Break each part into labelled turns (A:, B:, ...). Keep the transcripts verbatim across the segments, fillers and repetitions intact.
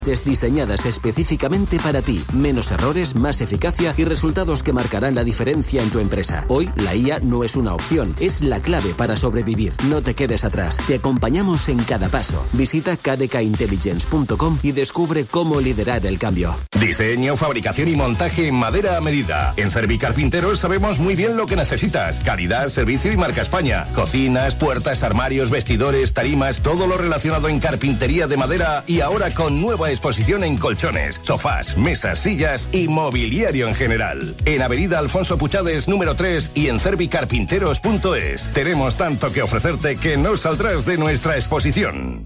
A: Diseñadas específicamente para ti. Menos errores, más eficacia y resultados que marcarán la diferencia en tu empresa. Hoy, la I A no es una opción, es la clave para sobrevivir. No te quedes atrás. Te acompañamos en cada paso. Visita k d k intelligence punto com y descubre cómo liderar el cambio.
B: Diseño, fabricación y montaje en madera a medida. En Cervicarpinteros sabemos muy bien lo que necesitas. Calidad, servicio y marca España. Cocinas, puertas, armarios, vestidores, tarimas, todo lo relacionado en carpintería de madera y ahora con nueva exposición en colchones, sofás, mesas, sillas y mobiliario en general. En Avenida Alfonso Puchades número tres y en cervicarpinteros punto es. Tenemos tanto que ofrecerte que no saldrás de nuestra exposición.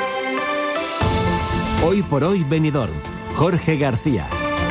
A: Hoy por hoy Benidorm. Jorge García.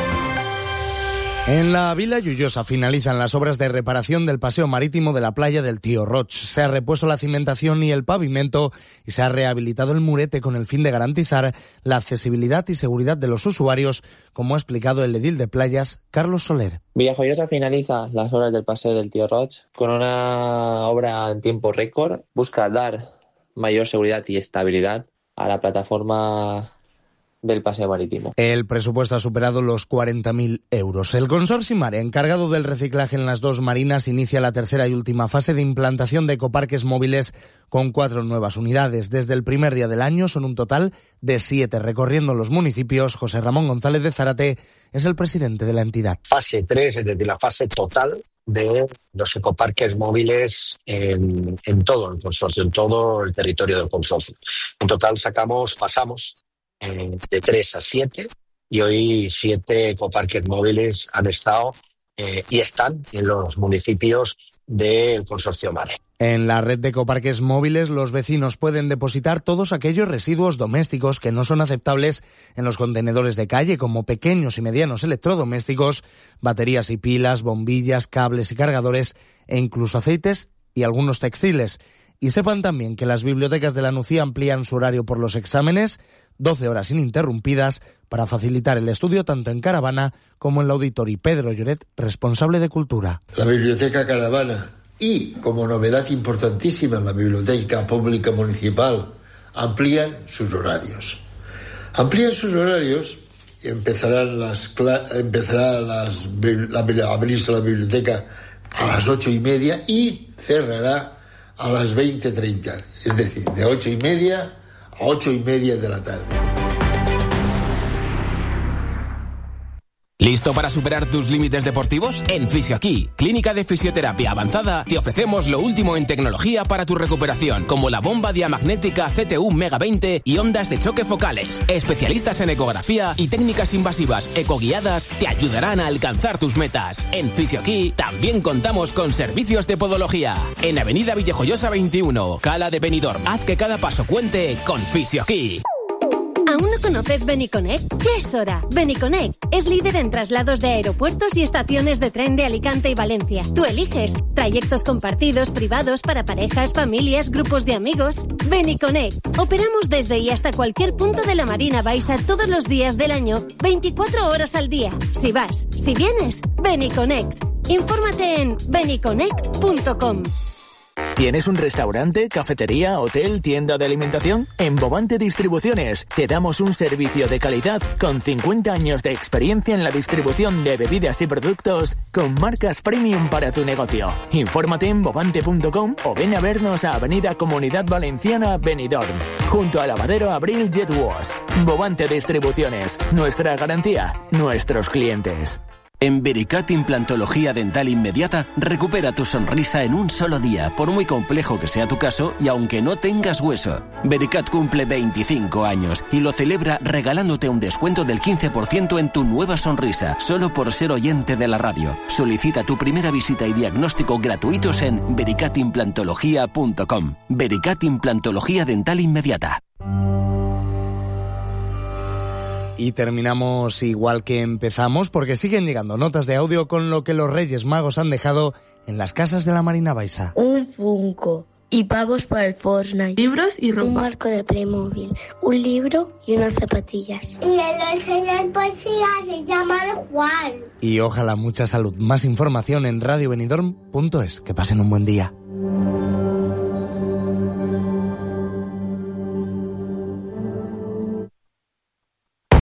C: En la Vila Llullosa finalizan las obras de reparación del paseo marítimo de la playa del Tío Roch. Se ha repuesto la cimentación y el pavimento y se ha rehabilitado el murete con el fin de garantizar la accesibilidad y seguridad de los usuarios, como ha explicado el edil de playas, Carlos Soler.
D: Villajoyosa finaliza las obras del paseo del Tío Roch con una obra en tiempo récord. Busca dar mayor seguridad y estabilidad a la plataforma del paseo marítimo.
C: El presupuesto ha superado los cuarenta mil euros. El Consorcio Mare, encargado del reciclaje en las dos marinas, inicia la tercera y última fase de implantación de ecoparques móviles con cuatro nuevas unidades. Desde el primer día del año son un total de siete recorriendo los municipios. José Ramón González de Zárate es el presidente de la entidad.
E: Fase tres, es decir, la fase total de los ecoparques móviles en, en todo el consorcio, en todo el territorio del consorcio. En total sacamos, pasamos Eh, de tres a siete y hoy siete ecoparques móviles han estado eh, y están en los municipios del Consorcio Mare.
C: En la red de ecoparques móviles los vecinos pueden depositar todos aquellos residuos domésticos que no son aceptables en los contenedores de calle, como pequeños y medianos electrodomésticos, baterías y pilas, bombillas, cables y cargadores e incluso aceites y algunos textiles. Y sepan también que las bibliotecas de la Nucía amplían su horario por los exámenes, doce horas ininterrumpidas, para facilitar el estudio tanto en Caravana como en el Auditori. Pedro Lloret, responsable de Cultura.
F: La Biblioteca Caravana y, como novedad importantísima, la Biblioteca Pública Municipal amplían sus horarios. Amplían sus horarios y empezarán las, empezará las, la, a abrirse la biblioteca a las ocho y media y cerrará a las veinte treinta, es decir, de ocho y media a ocho y media de la tarde.
G: ¿Listo para superar tus límites deportivos? En Fisioaquí, Clínica de Fisioterapia Avanzada, te ofrecemos lo último en tecnología para tu recuperación, como la bomba diamagnética C T U Mega veinte y ondas de choque focales. Especialistas en ecografía y técnicas invasivas ecoguiadas te ayudarán a alcanzar tus metas. En Fisioaquí también contamos con servicios de podología. En Avenida Villajoyosa veintiuno, Cala de Benidorm. Haz que cada paso cuente con Fisioaquí.
H: ¿Aún no conoces Beniconnect? Ya es hora. Beniconnect es líder en traslados de aeropuertos y estaciones de tren de Alicante y Valencia. Tú eliges trayectos compartidos, privados, para parejas, familias, grupos de amigos. Beniconnect. Operamos desde y hasta cualquier punto de la Marina Baixa todos los días del año, veinticuatro horas al día. Si vas, si vienes, Beniconnect. Infórmate en beniconnect punto com.
I: ¿Tienes un restaurante, cafetería, hotel, tienda de alimentación? En Bovante Distribuciones te damos un servicio de calidad con cincuenta años de experiencia en la distribución de bebidas y productos con marcas premium para tu negocio. Infórmate en bovante punto com o ven a vernos a Avenida Comunidad Valenciana, Benidorm, junto al lavadero Abril Jet Wash. Bovante Distribuciones, nuestra garantía, nuestros clientes.
A: En Vericat Implantología Dental Inmediata, recupera tu sonrisa en un solo día, por muy complejo que sea tu caso y aunque no tengas hueso. Vericat cumple veinticinco años y lo celebra regalándote un descuento del quince por ciento en tu nueva sonrisa, solo por ser oyente de la radio. Solicita tu primera visita y diagnóstico gratuitos en vericat implantología punto com. Vericat Implantología Dental Inmediata.
C: Y terminamos igual que empezamos, porque siguen llegando notas de audio con lo que los Reyes Magos han dejado en las casas de la Marina Baixa.
J: Un Funko y pavos para el Fortnite, libros y ropa.
K: Un marco de Playmobil, un libro y unas zapatillas.
L: Y el señor poesía se llama Juan.
C: Y ojalá mucha salud. Más información en radio benidorm punto es. Que pasen un buen día.